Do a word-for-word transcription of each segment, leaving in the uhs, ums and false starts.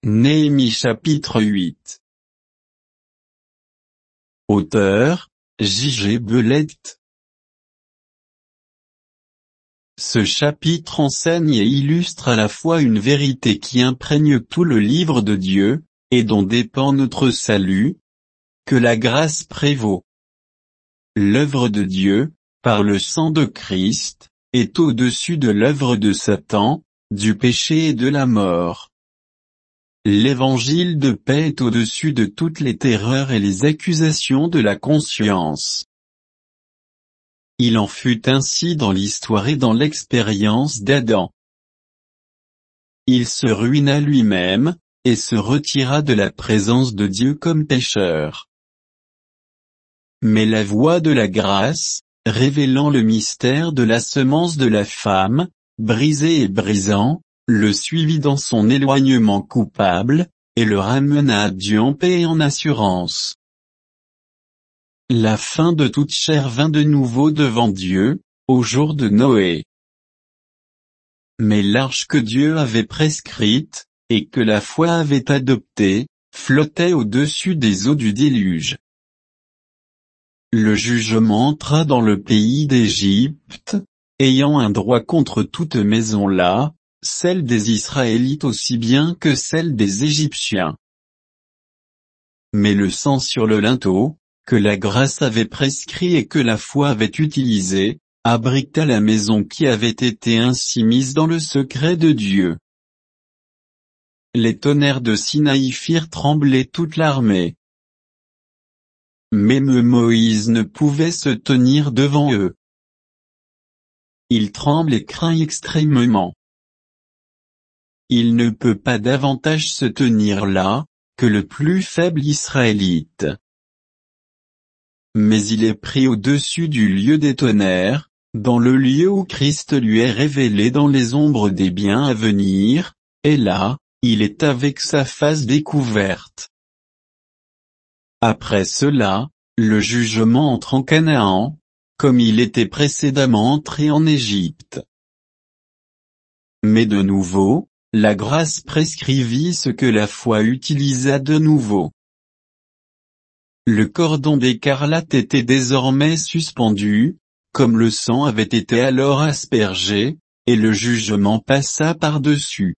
Néhémie chapitre huit. Auteur, J G Belette. Ce chapitre enseigne et illustre à la fois une vérité qui imprègne tout le livre de Dieu, et dont dépend notre salut, que la grâce prévaut. L'œuvre de Dieu, par le sang de Christ, est au-dessus de l'œuvre de Satan, du péché et de la mort. L'évangile de paix est au-dessus de toutes les terreurs et les accusations de la conscience. Il en fut ainsi dans l'histoire et dans l'expérience d'Adam. Il se ruina lui-même, et se retira de la présence de Dieu comme pécheur. Mais la voix de la grâce, révélant le mystère de la semence de la femme, brisé et brisant, le suivit dans son éloignement coupable, et le ramena à Dieu en paix et en assurance. La fin de toute chair vint de nouveau devant Dieu, au jour de Noé. Mais l'arche que Dieu avait prescrite, et que la foi avait adoptée, flottait au-dessus des eaux du déluge. Le jugement entra dans le pays d'Égypte, ayant un droit contre toute maison là, celle des Israélites aussi bien que celle des Égyptiens. Mais le sang sur le linteau, que la grâce avait prescrit et que la foi avait utilisé, abrita la maison qui avait été ainsi mise dans le secret de Dieu. Les tonnerres de Sinaï firent trembler toute l'armée. Même Moïse ne pouvait se tenir devant eux. Il tremble et craint extrêmement. Il ne peut pas davantage se tenir là, que le plus faible Israélite. Mais il est pris au-dessus du lieu des tonnerres, dans le lieu où Christ lui est révélé dans les ombres des biens à venir, et là, il est avec sa face découverte. Après cela, le jugement entre en Canaan, comme il était précédemment entré en Égypte. Mais de nouveau, la grâce prescrivit ce que la foi utilisa de nouveau. Le cordon d'écarlate était désormais suspendu, comme le sang avait été alors aspergé, et le jugement passa par-dessus.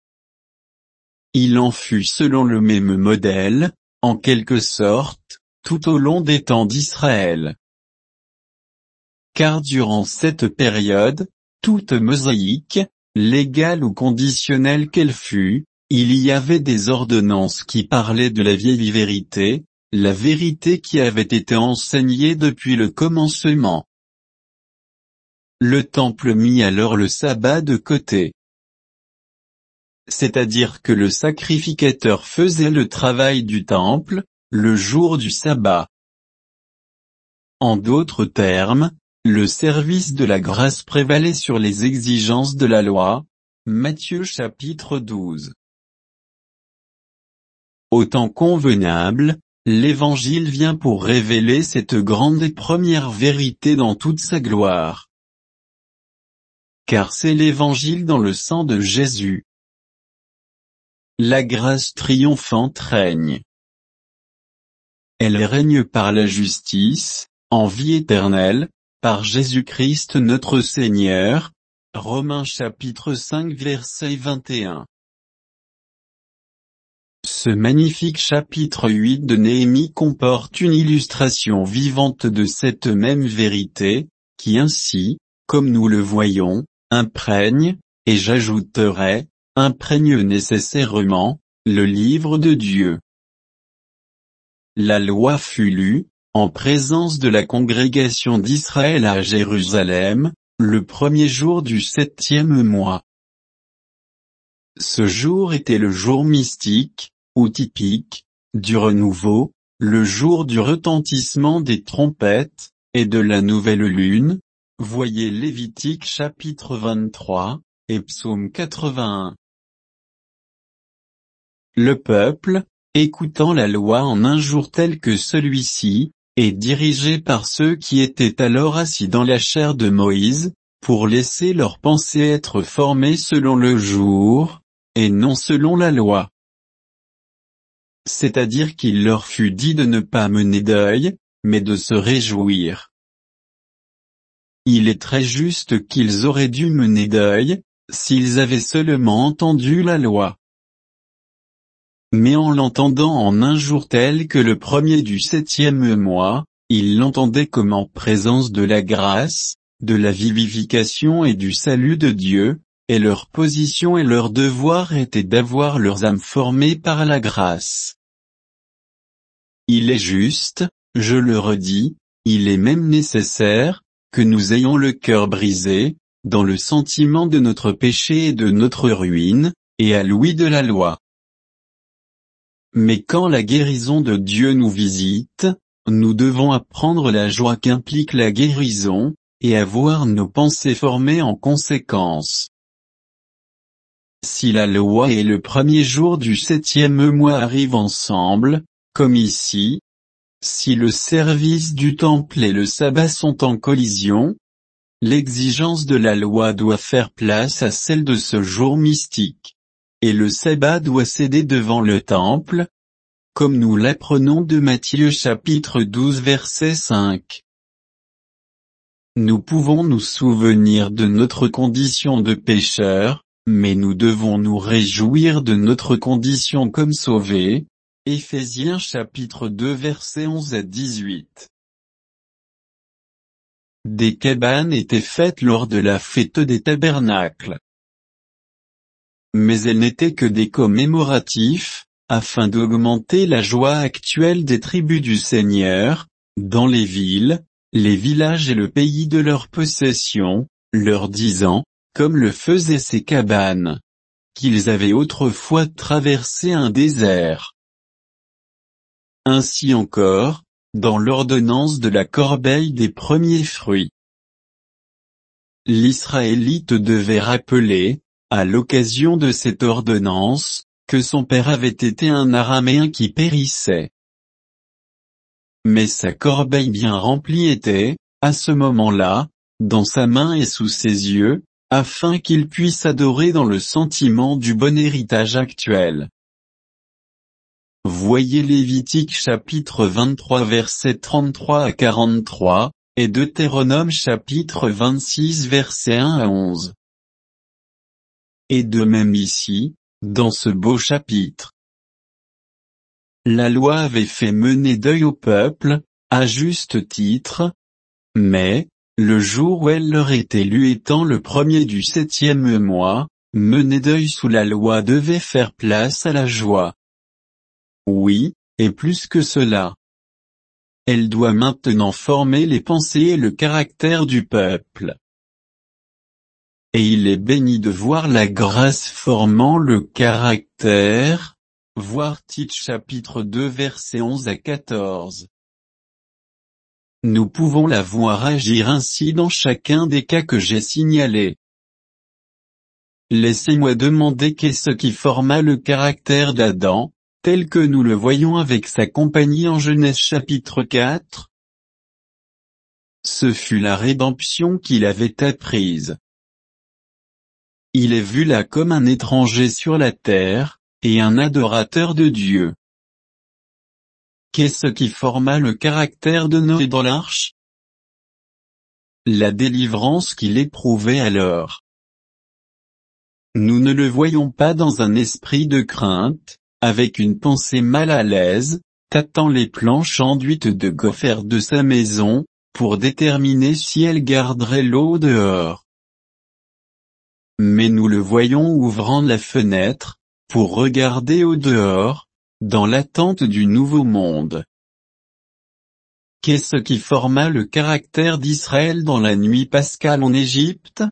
Il en fut selon le même modèle, en quelque sorte, tout au long des temps d'Israël. Car durant cette période, toute mosaïque, légale ou conditionnelle qu'elle fût, il y avait des ordonnances qui parlaient de la vieille vérité, la vérité qui avait été enseignée depuis le commencement. Le temple mit alors le sabbat de côté. C'est-à-dire que le sacrificateur faisait le travail du temple, le jour du sabbat. En d'autres termes, le service de la grâce prévalait sur les exigences de la loi. Matthieu chapitre douze. Au temps convenable, l'Évangile vient pour révéler cette grande et première vérité dans toute sa gloire. Car c'est l'Évangile dans le sang de Jésus. La grâce triomphante règne. Elle règne par la justice, en vie éternelle, par Jésus-Christ notre Seigneur. Romains chapitre cinq verset vingt et un. Ce magnifique chapitre huit de Néhémie comporte une illustration vivante de cette même vérité, qui ainsi, comme nous le voyons, imprègne, et j'ajouterai, imprègne nécessairement, le livre de Dieu. La loi fut lue, en présence de la congrégation d'Israël à Jérusalem, le premier jour du septième mois. Ce jour était le jour mystique, ou typique, du renouveau, le jour du retentissement des trompettes, et de la nouvelle lune. Voyez Lévitique chapitre vingt-trois, et Psaume quatre-vingt-un. Le peuple, écoutant la loi en un jour tel que celui-ci, est dirigé par ceux qui étaient alors assis dans la chair de Moïse, pour laisser leurs pensées être formées selon le jour, et non selon la loi. c'est-à-dire qu'il leur fut dit de ne pas mener deuil, mais de se réjouir. Il est très juste qu'ils auraient dû mener deuil, s'ils avaient seulement entendu la loi. Mais en l'entendant en un jour tel que le premier du septième mois, ils l'entendaient comme en présence de la grâce, de la vivification et du salut de Dieu, et leur position et leur devoir était d'avoir leurs âmes formées par la grâce. Il est juste, je le redis, il est même nécessaire, que nous ayons le cœur brisé, dans le sentiment de notre péché et de notre ruine, et à l'ouïe de la loi. Mais quand la guérison de Dieu nous visite, nous devons apprendre la joie qu'implique la guérison, et avoir nos pensées formées en conséquence. Si la loi et le premier jour du septième mois arrivent ensemble, comme ici, si le service du temple et le sabbat sont en collision, l'exigence de la loi doit faire place à celle de ce jour mystique. Et le sabbat doit céder devant le temple, comme nous l'apprenons de Matthieu chapitre douze verset cinq. Nous pouvons nous souvenir de notre condition de pécheur, mais nous devons nous réjouir de notre condition comme sauvés. Éphésiens chapitre deux versets onze à dix-huit. Des cabanes étaient faites lors de la fête des tabernacles. Mais elles n'étaient que des commémoratifs, afin d'augmenter la joie actuelle des tribus du Seigneur, dans les villes, les villages et le pays de leur possession, leur disant, comme le faisaient ces cabanes, qu'ils avaient autrefois traversé un désert. Ainsi encore, dans l'ordonnance de la corbeille des premiers fruits. L'Israélite devait rappeler, à l'occasion de cette ordonnance, que son père avait été un Araméen qui périssait. Mais sa corbeille bien remplie était, à ce moment-là, dans sa main et sous ses yeux, afin qu'il puisse adorer dans le sentiment du bon héritage actuel. Voyez Lévitique chapitre vingt-trois versets trente-trois à quarante-trois, et Deutéronome chapitre vingt-six versets un à onze. Et de même ici, dans ce beau chapitre. La loi avait fait mener deuil au peuple, à juste titre, mais, le jour où elle leur était lue étant le premier du septième mois, mener deuil sous la loi devait faire place à la joie. Oui, et plus que cela. Elle doit maintenant former les pensées et le caractère du peuple. Et il est béni de voir la grâce formant le caractère, voir Tite chapitre deux versets onze à quatorze. Nous pouvons la voir agir ainsi dans chacun des cas que j'ai signalés. Laissez-moi demander qu'est-ce qui forma le caractère d'Adam, tel que nous le voyons avec sa compagnie en Genèse chapitre quatre. Ce fut la rédemption qu'il avait apprise. Il est vu là comme un étranger sur la terre, et un adorateur de Dieu. Qu'est-ce qui forma le caractère de Noé dans l'arche? La délivrance qu'il éprouvait alors. Nous ne le voyons pas dans un esprit de crainte, avec une pensée mal à l'aise, tâtant les planches enduites de gopher de sa maison, pour déterminer si elle garderait l'eau dehors. Mais nous le voyons ouvrant la fenêtre, pour regarder au dehors, dans l'attente du nouveau monde. Qu'est-ce qui forma le caractère d'Israël dans la nuit pascale en Égypte?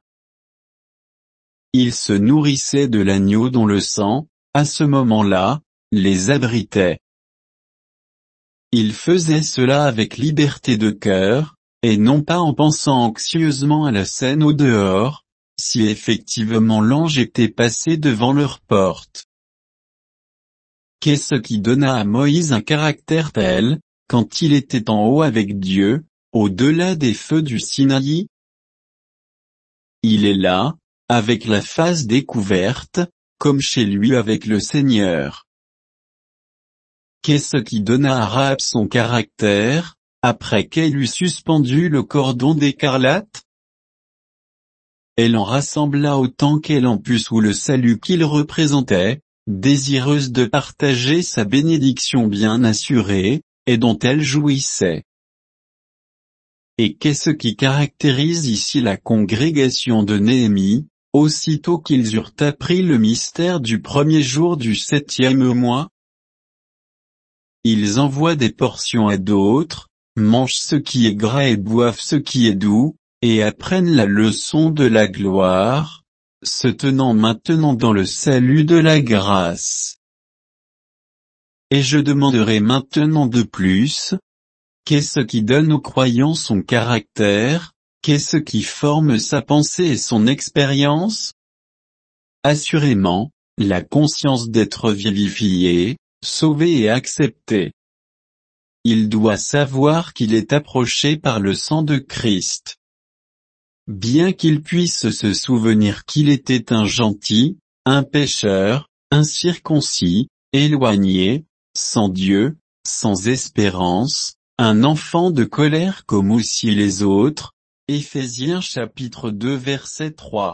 Il se nourrissait de l'agneau dont le sang, à ce moment-là, les abritait. Il faisait cela avec liberté de cœur, et non pas en pensant anxieusement à la scène au dehors, si effectivement l'ange était passé devant leur porte. Qu'est-ce qui donna à Moïse un caractère tel, quand il était en haut avec Dieu, au-delà des feux du Sinaï? Il est là, avec la face découverte, comme chez lui avec le Seigneur. Qu'est-ce qui donna à Rahab son caractère, après qu'elle eut suspendu le cordon d'écarlate? Elle en rassembla autant qu'elle en put sous le salut qu'il représentait, désireuse de partager sa bénédiction bien assurée, et dont elle jouissait. Et qu'est-ce qui caractérise ici la congrégation de Néhémie, aussitôt qu'ils eurent appris le mystère du premier jour du septième mois? Ils envoient des portions à d'autres, mangent ce qui est gras et boivent ce qui est doux, et apprennent la leçon de la gloire, se tenant maintenant dans le salut de la grâce. Et je demanderai maintenant de plus, qu'est-ce qui donne au croyant son caractère, qu'est-ce qui forme sa pensée et son expérience? Assurément, la conscience d'être vivifié, sauvé et accepté. Il doit savoir qu'il est approché par le sang de Christ. Bien qu'il puisse se souvenir qu'il était un gentil, un pécheur, incirconcis, éloigné, sans Dieu, sans espérance, un enfant de colère comme aussi les autres, Éphésiens chapitre deux verset trois.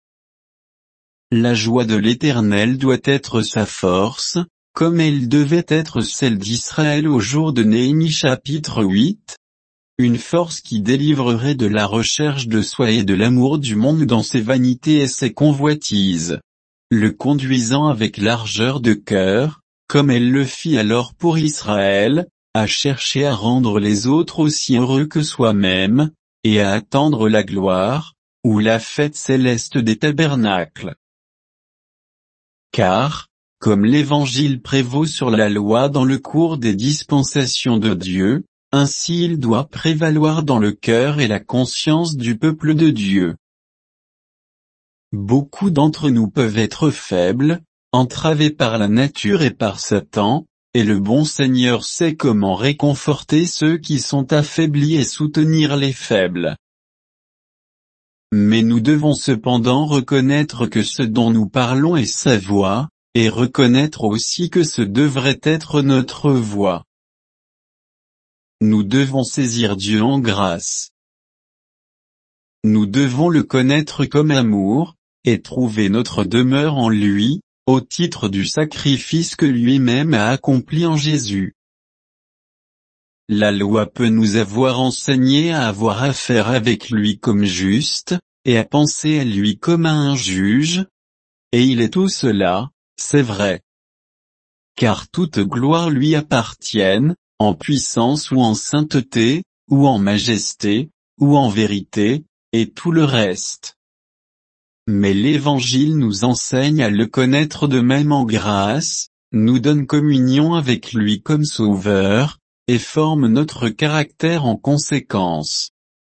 La joie de l'Éternel doit être sa force, comme elle devait être celle d'Israël au jour de Néhémie chapitre huit. Une force qui délivrerait de la recherche de soi et de l'amour du monde dans ses vanités et ses convoitises, le conduisant avec largeur de cœur, comme elle le fit alors pour Israël, à chercher à rendre les autres aussi heureux que soi-même, et à attendre la gloire, ou la fête céleste des tabernacles. Car, comme l'Évangile prévaut sur la loi dans le cours des dispensations de Dieu, ainsi il doit prévaloir dans le cœur et la conscience du peuple de Dieu. Beaucoup d'entre nous peuvent être faibles, entravés par la nature et par Satan, et le bon Seigneur sait comment réconforter ceux qui sont affaiblis et soutenir les faibles. Mais nous devons cependant reconnaître que ce dont nous parlons est sa voix, et reconnaître aussi que ce devrait être notre voix. Nous devons saisir Dieu en grâce. Nous devons le connaître comme amour, et trouver notre demeure en lui, au titre du sacrifice que lui-même a accompli en Jésus. La loi peut nous avoir enseigné à avoir affaire avec lui comme juste, et à penser à lui comme à un juge. Et il est tout cela, c'est vrai. Car toute gloire lui appartienne, en puissance ou en sainteté, ou en majesté, ou en vérité, et tout le reste. Mais l'Évangile nous enseigne à le connaître de même en grâce, nous donne communion avec lui comme Sauveur, et forme notre caractère en conséquence.